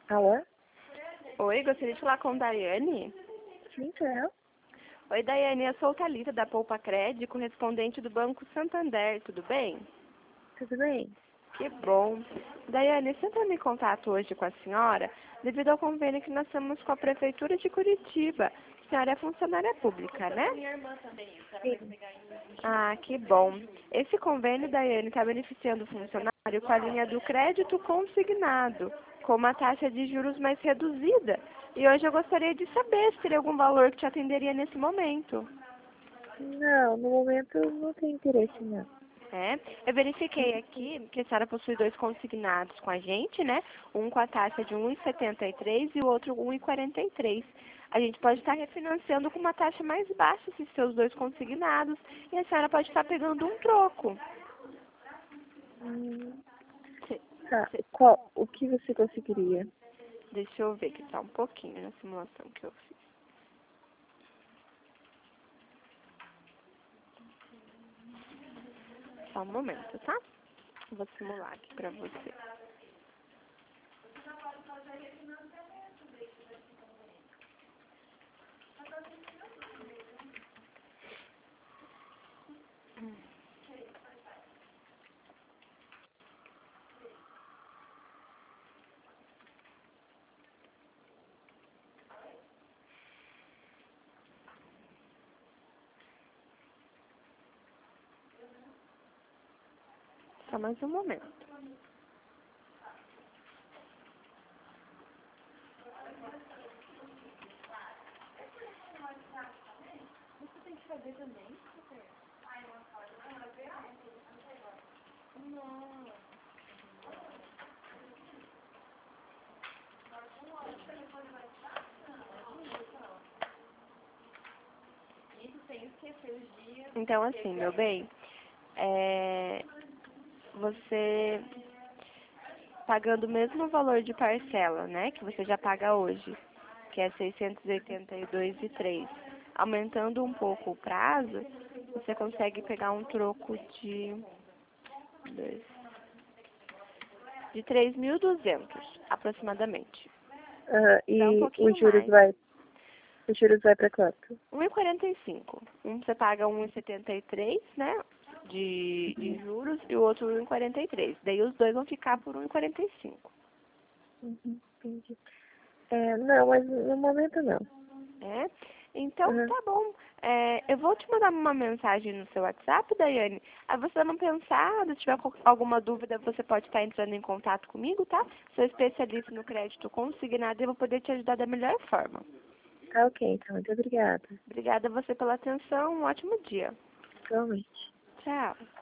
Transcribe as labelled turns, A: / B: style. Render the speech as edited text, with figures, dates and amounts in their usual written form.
A: Alô?
B: Oi, gostaria de falar com Daiane.
A: Sim, sou eu.
B: Oi, Daiane, eu sou Thalita da Poupa Crédito, correspondente do Banco Santander, tudo bem?
A: Tudo bem?
B: Que bom. Daiane, estou entrando em contato hoje com a senhora devido ao convênio que nós temos com a Prefeitura de Curitiba. A senhora é funcionária pública, né?
A: Sim.
B: Ah, que bom. Esse convênio, Daiane, está beneficiando o funcionário com a linha do crédito consignado, com uma taxa de juros mais reduzida. E hoje eu gostaria de saber se teria algum valor que te atenderia nesse momento.
A: Não, no momento não tenho interesse, não.
B: É, eu verifiquei aqui que a senhora possui dois consignados com a gente, né? Um com a taxa de 1,73 e o outro 1,43. A gente pode estar refinanciando com uma taxa mais baixa esses seus dois consignados e a senhora pode estar pegando um troco.
A: Hum,
B: Se-
A: tá.
B: se-
A: O que você conseguiria?
B: Deixa eu ver que tá um pouquinho na simulação que eu fiz. Só um momento, tá? Vou simular aqui pra você. Só mais um momento. Então, assim, meu bem, você pagando o mesmo valor de parcela, né, que você já paga hoje, que é 682,03, aumentando um pouco o prazo, você consegue pegar um troco dois- de 3.200 aproximadamente. Dá um
A: E
B: pouquinho mais.
A: os juros vai para quanto?
B: 1,45. Um você paga 1,73, né? De juros e o outro 1,43. Daí os dois vão ficar por 1,45.
A: Uhum, entendi. Não, mas no momento não.
B: É? Então,
A: Uhum.
B: tá bom. Eu vou te mandar uma mensagem no seu WhatsApp, Daiane. Aí você não pensar, se tiver alguma dúvida, você pode estar entrando em contato comigo, tá? Sou especialista no crédito consignado e eu vou poder te ajudar da melhor forma.
A: Tá ok, então. Muito obrigada.
B: Obrigada a você pela atenção. Um ótimo dia.
A: Igualmente.
B: Tchau.